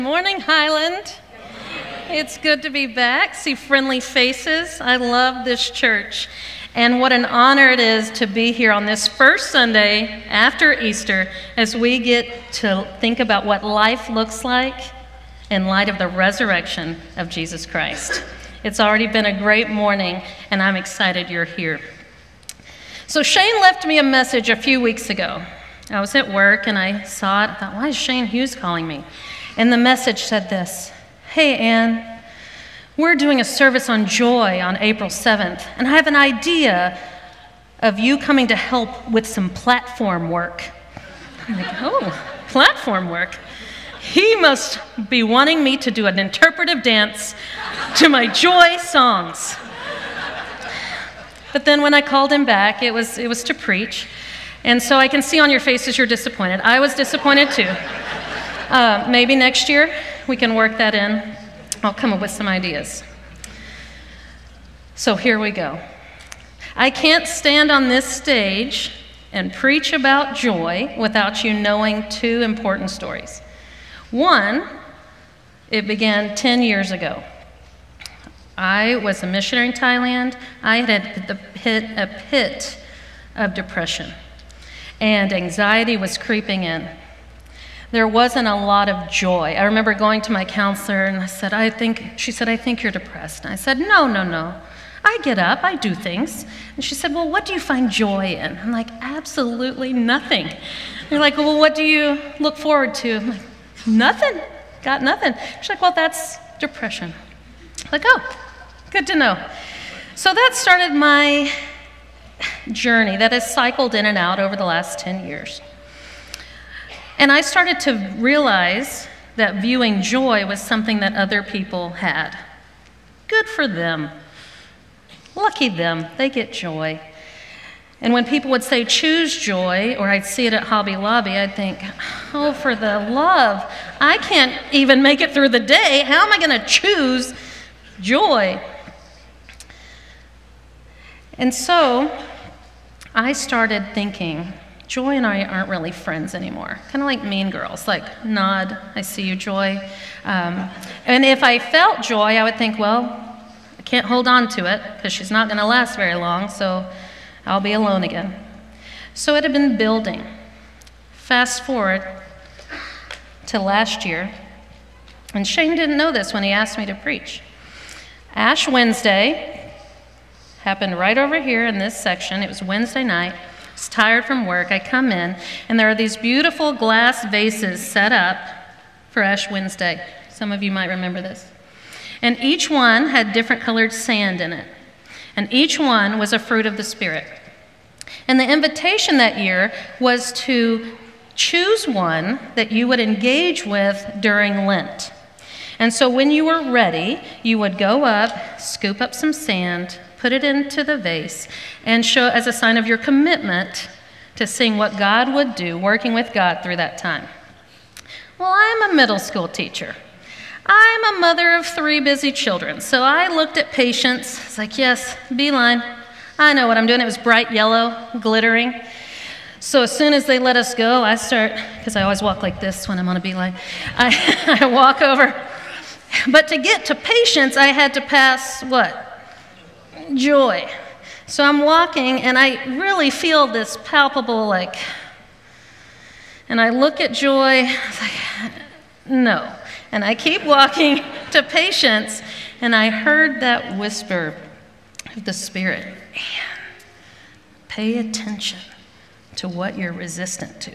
Morning, Highland. It's good to be back, see friendly faces. I love this church. And what an honor it is to be here on this first Sunday after Easter as we get to think about what life looks like in light of the resurrection of Jesus Christ. It's already been a great morning, and I'm excited you're here. So Shane left me a message a few weeks ago. I was at work, and I saw it. I thought, why is Shane Hughes calling me? And the message said this: "Hey, Ann, we're doing a service on joy on April 7th, and I have an idea of you coming to help with some platform work." I'm like, oh, platform work? He must be wanting me to do an interpretive dance to my joy songs. But then when I called him back, it was to preach. And so I can see on your faces you're disappointed. I was disappointed too. Maybe next year we can work that in. I'll come up with some ideas. So here we go. I can't stand on this stage and preach about joy without you knowing two important stories. One, it began 10 years ago. I was a missionary in Thailand. I had hit a pit of depression, and anxiety was creeping in. There wasn't a lot of joy. I remember going to my counselor, and she said, "I think you're depressed." And I said, No. I get up, I do things. And she said, "Well, what do you find joy in?" I'm like, "Absolutely nothing." They're like, "Well, what do you look forward to?" I'm like, "Nothing, got nothing." She's like, "Well, that's depression." I'm like, "Oh, good to know." So that started my journey that has cycled in and out over the last 10 years. And I started to realize that viewing joy was something that other people had. Good for them. Lucky them, they get joy. And when people would say, "Choose joy," or I'd see it at Hobby Lobby, I'd think, oh, for the love, I can't even make it through the day. How am I going to choose joy? And so I started thinking, Joy and I aren't really friends anymore. Kind of like Mean Girls, like nod, I see you, Joy. And if I felt joy, I would think, well, I can't hold on to it because she's not going to last very long, so I'll be alone again. So it had been building. Fast forward to last year, and Shane didn't know this when he asked me to preach. Ash Wednesday happened right over here in this section. It was Wednesday night. I was tired from work. I come in, and there are these beautiful glass vases set up for Ash Wednesday. Some of you might remember this. And each one had different colored sand in it. And each one was a fruit of the Spirit. And the invitation that year was to choose one that you would engage with during Lent. And so when you were ready, you would go up, scoop up some sand, put it into the vase, and show as a sign of your commitment to seeing what God would do, working with God through that time. Well, I'm a middle school teacher. I'm a mother of 3 busy children. So I looked at patience. It's like, yes, beeline. I know what I'm doing. It was bright yellow, glittering. So as soon as they let us go, I start, because I always walk like this when I'm on a beeline, I walk over. But to get to patience, I had to pass what? Joy. So I'm walking, and I really feel this palpable, and I look at joy, it's like, no. And I keep walking to patience, and I heard that whisper of the Spirit, "Man, pay attention to what you're resistant to."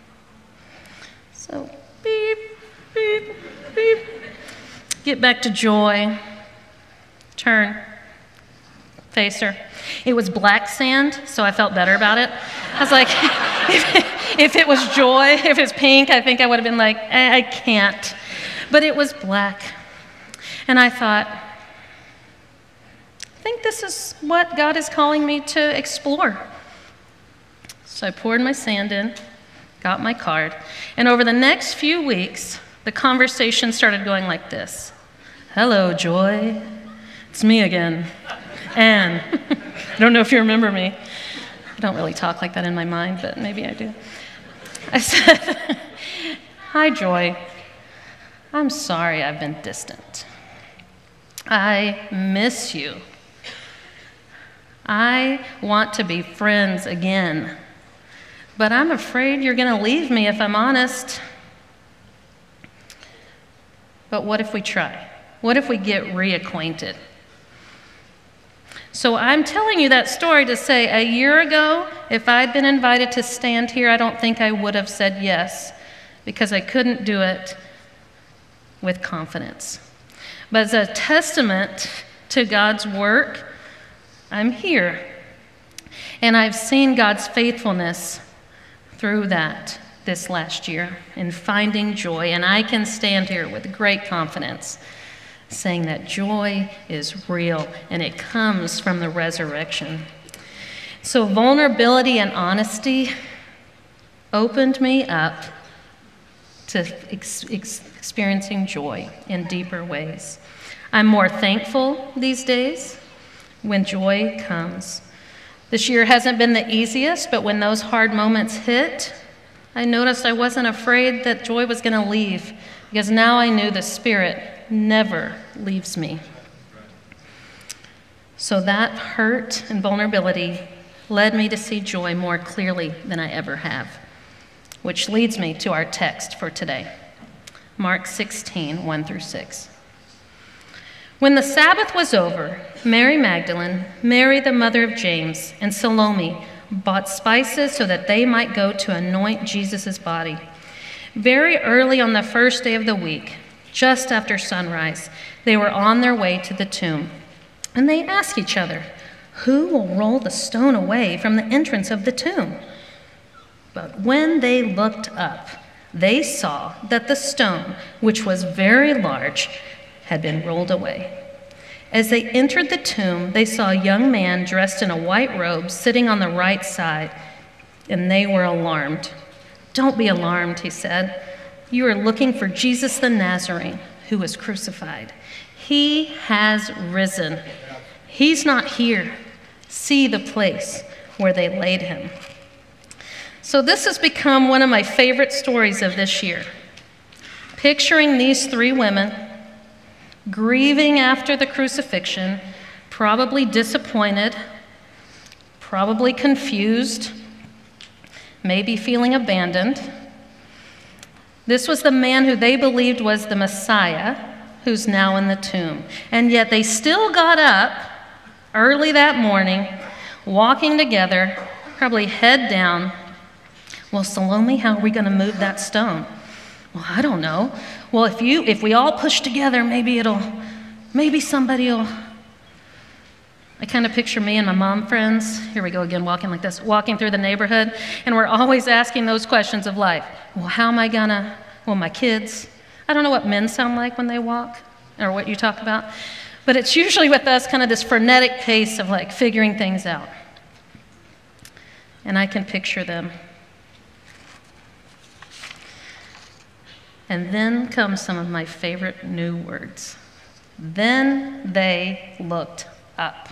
So, beep, beep, beep. Get back to joy. Turn. Face her. It was black sand, so I felt better about it. I was like, if it was joy, if it's pink, I think I would have been like, I can't. But it was black. And I thought, I think this is what God is calling me to explore. So I poured my sand in, got my card, and over the next few weeks, the conversation started going like this. "Hello, Joy. It's me again. Ann." I don't know if you remember me. I don't really talk like that in my mind, but maybe I do. I said, "Hi, Joy. I'm sorry I've been distant. I miss you. I want to be friends again, but I'm afraid you're going to leave me if I'm honest. But what if we try? What if we get reacquainted? So I'm telling you that story to say a year ago, if I'd been invited to stand here, I don't think I would have said yes, because I couldn't do it with confidence. But as a testament to God's work, I'm here. And I've seen God's faithfulness through that this last year in finding joy. And I can stand here with great confidence saying that joy is real and it comes from the resurrection. So vulnerability and honesty opened me up to experiencing joy in deeper ways. I'm more thankful these days when joy comes. This year hasn't been the easiest, but when those hard moments hit, I noticed I wasn't afraid that joy was going to leave, because now I knew the Spirit never leaves me. So that hurt and vulnerability led me to see joy more clearly than I ever have, which leads me to our text for today, Mark 16, 1 through 6. When the Sabbath was over, Mary Magdalene, Mary the mother of James, and Salome bought spices so that they might go to anoint Jesus' body. Very early on the first day of the week, just after sunrise, they were on their way to the tomb. And they asked each other, "Who will roll the stone away from the entrance of the tomb?" But when they looked up, they saw that the stone, which was very large, had been rolled away. As they entered the tomb, they saw a young man dressed in a white robe sitting on the right side, and they were alarmed. "Don't be alarmed," he said. "You are looking for Jesus the Nazarene, who was crucified. He has risen. He's not here. See the place where they laid him." So this has become one of my favorite stories of this year. Picturing these three women grieving after the crucifixion, probably disappointed, probably confused, maybe feeling abandoned. This was the man who they believed was the Messiah, who's now in the tomb. And yet they still got up early that morning, walking together, probably head down. "Well, Salome, how are we going to move that stone?" "Well, I don't know." "Well, if we all push together, maybe somebody will." I kind of picture me and my mom friends, here we go again, walking like this, walking through the neighborhood, and we're always asking those questions of life. Well, how am I gonna, well, my kids, I don't know what men sound like when they walk, or what you talk about, but it's usually with us kind of this frenetic pace of like figuring things out. And I can picture them. And then come some of my favorite new words. Then they looked up.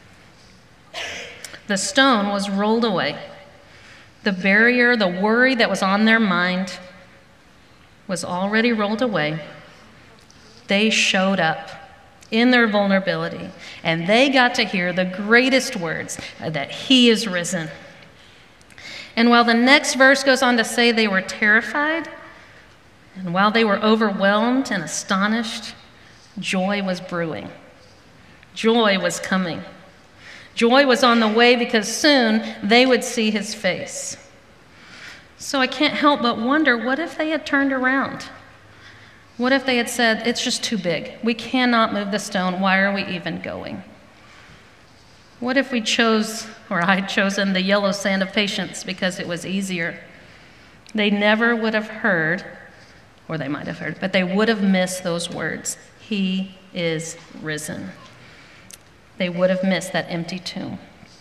The stone was rolled away. The barrier, the worry that was on their mind was already rolled away. They showed up in their vulnerability, and they got to hear the greatest words, that he is risen. And while the next verse goes on to say they were terrified, and while they were overwhelmed and astonished, joy was brewing. Joy was coming. Joy was on the way because soon they would see his face. So I can't help but wonder, what if they had turned around? What if they had said, "It's just too big. We cannot move the stone. Why are we even going?" What if we chose, or I'd chosen, the yellow sand of patience because it was easier? They never would have heard, or they might have heard, but they would have missed those words. He is risen. They would have missed that empty tomb.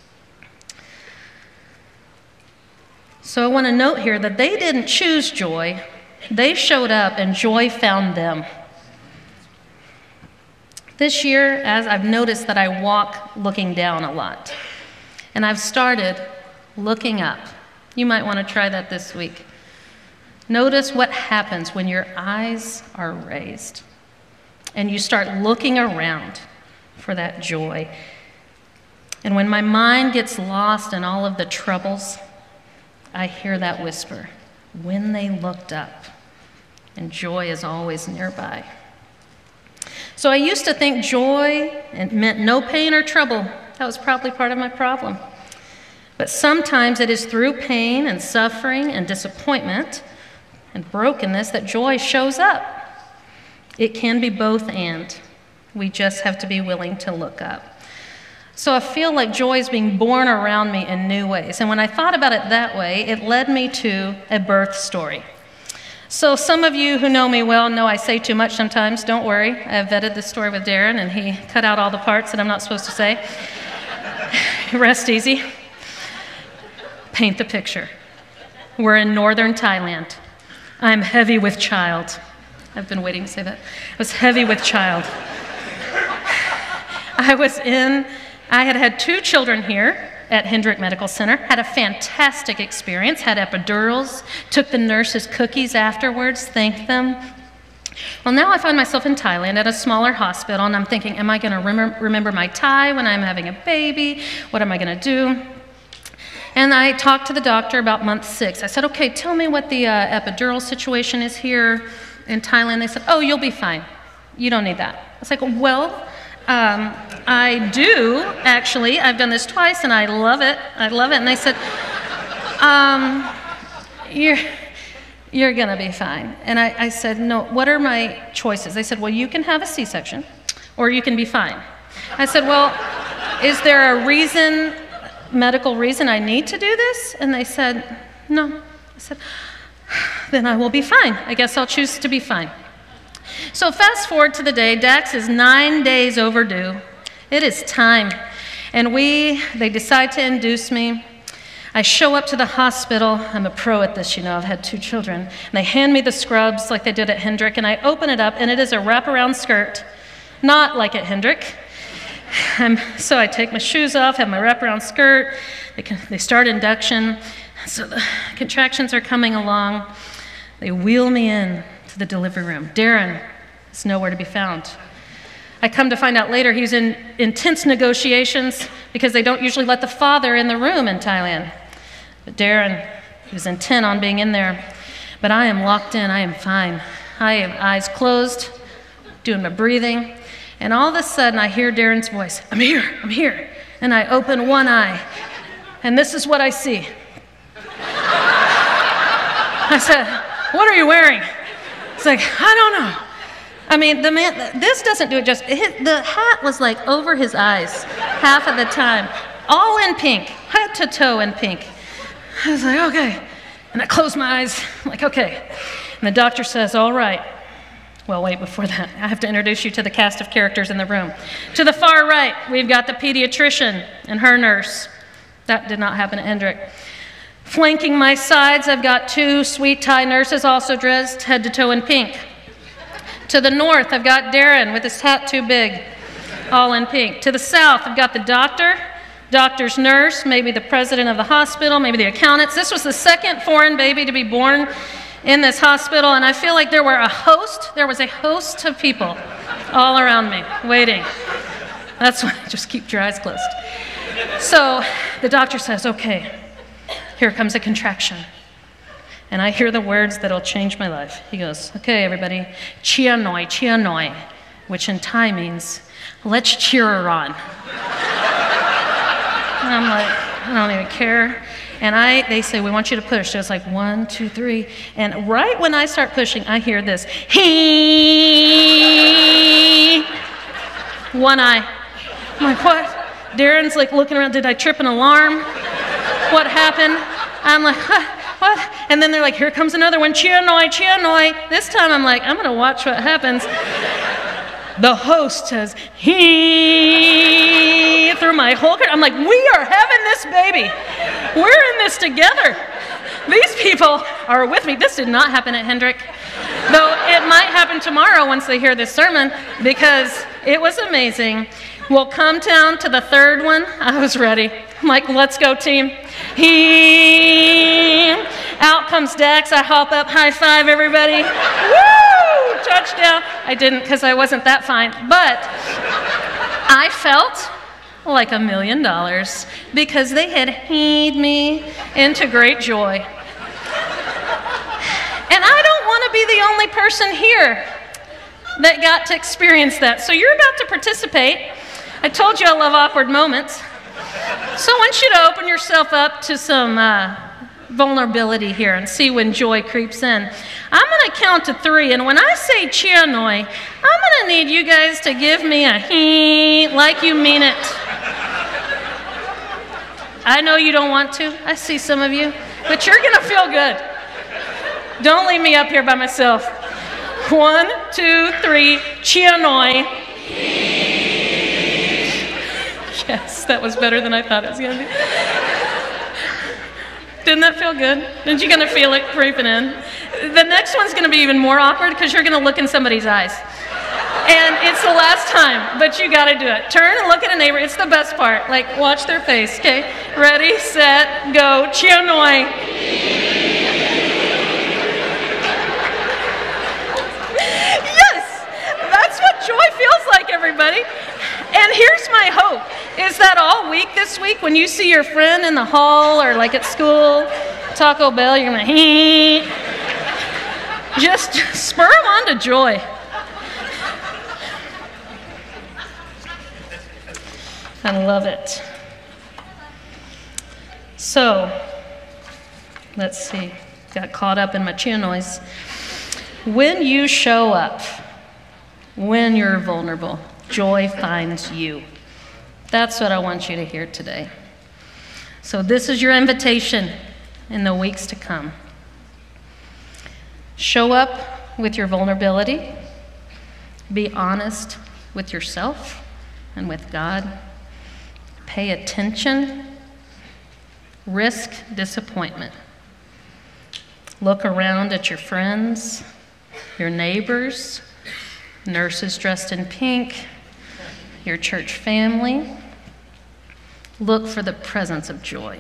So I want to note here that they didn't choose joy. They showed up and joy found them. This year, as I've noticed that I walk looking down a lot, and I've started looking up. You might want to try that this week. Notice what happens when your eyes are raised and you start looking around for that joy. And when my mind gets lost in all of the troubles, I hear that whisper, when they looked up, and joy is always nearby. So I used to think joy meant no pain or trouble. That was probably part of my problem. But sometimes it is through pain and suffering and disappointment and brokenness that joy shows up. It can be both and. We just have to be willing to look up. So I feel like joy is being born around me in new ways. And when I thought about it that way, it led me to a birth story. So some of you who know me well know I say too much sometimes. Don't worry. I have vetted this story with Darren, and he cut out all the parts that I'm not supposed to say. Rest easy. Paint the picture. We're in northern Thailand. I'm heavy with child. I've been waiting to say that. I was heavy with child. I had had 2 children here at Hendrick Medical Center, had a fantastic experience, had epidurals, took the nurses cookies afterwards, thanked them. Well, now I find myself in Thailand at a smaller hospital, and I'm thinking, am I going to remember my Thai when I'm having a baby? What am I going to do? And I talked to the doctor about month 6. I said, okay, tell me what the epidural situation is here in Thailand. They said, oh, you'll be fine. You don't need that. I was like, well, I do, actually. I've done this twice, and I love it. I love it. And they said, you're going to be fine. And I said, no, what are my choices? They said, well, you can have a C-section, or you can be fine. I said, well, is there a reason, medical reason I need to do this? And they said, no. I said, then I will be fine. I guess I'll choose to be fine. So fast forward to the day, Dax is 9 days overdue. It is time. And they decide to induce me. I show up to the hospital. I'm a pro at this, you know, I've had 2 children. And they hand me the scrubs like they did at Hendrick, and I open it up, and it is a wraparound skirt, not like at Hendrick. So I take my shoes off, have my wraparound skirt. They start induction. So the contractions are coming along. They wheel me in to the delivery room. Darren is nowhere to be found. I come to find out later he was in intense negotiations because they don't usually let the father in the room in Thailand. But Darren, he was intent on being in there. But I am locked in. I am fine. I have eyes closed, doing my breathing. And all of a sudden, I hear Darren's voice, I'm here, I'm here. And I open one eye, and this is what I see. I said, what are you wearing? It's like, I don't know. I mean, the man, this doesn't do it justice. The hat was like over his eyes half of the time, all in pink, head to toe in pink. I was like, okay. And I closed my eyes, I'm like, okay. And the doctor says, all right. Well, wait, before that, I have to introduce you to the cast of characters in the room. To the far right, we've got the pediatrician and her nurse. That did not happen at Hendrick. Flanking my sides, I've got 2 sweet Thai nurses also dressed head to toe in pink. To the north, I've got Darren with his hat too big, all in pink. To the south, I've got the doctor, doctor's nurse, maybe the president of the hospital, maybe the accountants. This was the 2nd foreign baby to be born in this hospital, and I feel like there was a host of people all around me, waiting. That's why, just keep your eyes closed. So the doctor says, okay, here comes a contraction. And I hear the words that'll change my life. He goes, okay, everybody, chia noi, which in Thai means, let's cheer her on. And I'm like, I don't even care. And they say, we want you to push. So it's like 1, 2, 3. And right when I start pushing, I hear this, hee. One eye. I'm like, what? Darren's like looking around, did I trip an alarm? What happened? I'm like, what? And then they're like, here comes another one, chia noi. This time I'm like, I'm gonna watch what happens. The host says, hee, through my whole I'm like, we are having this baby. We're in this together. These people are with me. This did not happen at Hendrick. Though it might happen tomorrow once they hear this sermon, because it was amazing. We'll come down to the 3rd one. I was ready. I'm like, let's go, team. He. Out comes Dax. I hop up, high five everybody. Woo! Touchdown. I didn't because I wasn't that fine. But I felt like $1 million because they had heed me into great joy. And I don't want to be the only person here that got to experience that. So you're about to participate. I told you I love awkward moments. So I want you to open yourself up to some vulnerability here and see when joy creeps in. I'm going to count to 3, and when I say chianoi, I'm going to need you guys to give me a hint like you mean it. I know you don't want to. I see some of you, but you're going to feel good. Don't leave me up here by myself. 1, 2, 3, chianoi. Yes, that was better than I thought it was going to be. Didn't that feel good? Aren't you going to feel it creeping in? The next one's going to be even more awkward because you're going to look in somebody's eyes. And it's the last time, but you got to do it. Turn and look at a neighbor. It's the best part. Like, watch their face, okay? Ready, set, go. Chianoi. Yes, that's what joy feels like, everybody. And here's my hope, is that all week this week, when you see your friend in the hall or like at school, Taco Bell, you're going to just spur them on to joy. I love it. So, let's see. Got caught up in my chianois. When you show up, when you're vulnerable, joy finds you. That's what I want you to hear today. So this is your invitation in the weeks to come. Show up with your vulnerability. Be honest with yourself and with God. Pay attention. Risk disappointment. Look around at your friends, your neighbors, nurses dressed in pink, your church family. Look for the presence of joy.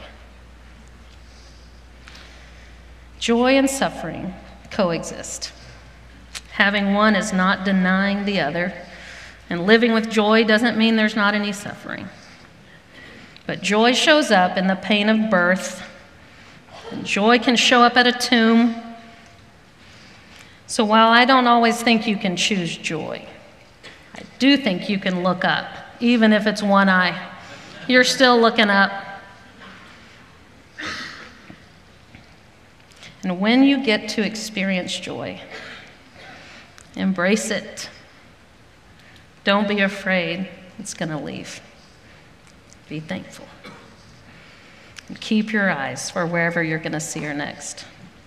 Joy and suffering coexist. Having one is not denying the other, and living with joy doesn't mean there's not any suffering. But joy shows up in the pain of birth, and joy can show up at a tomb. So while I don't always think you can choose joy, I do think you can look up, even if it's one eye. You're still looking up. And when you get to experience joy, embrace it. Don't be afraid it's going to leave. Be thankful. And keep your eyes for wherever you're going to see her next.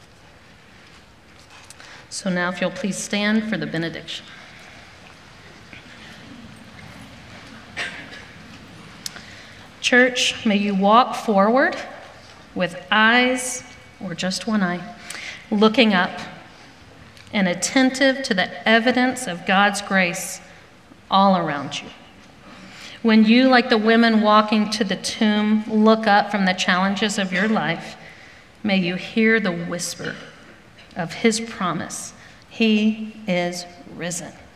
So now if you'll please stand for the benediction. Church, may you walk forward with eyes, or just one eye, looking up and attentive to the evidence of God's grace all around you. When you, like the women walking to the tomb, look up from the challenges of your life, may you hear the whisper of his promise. He is risen.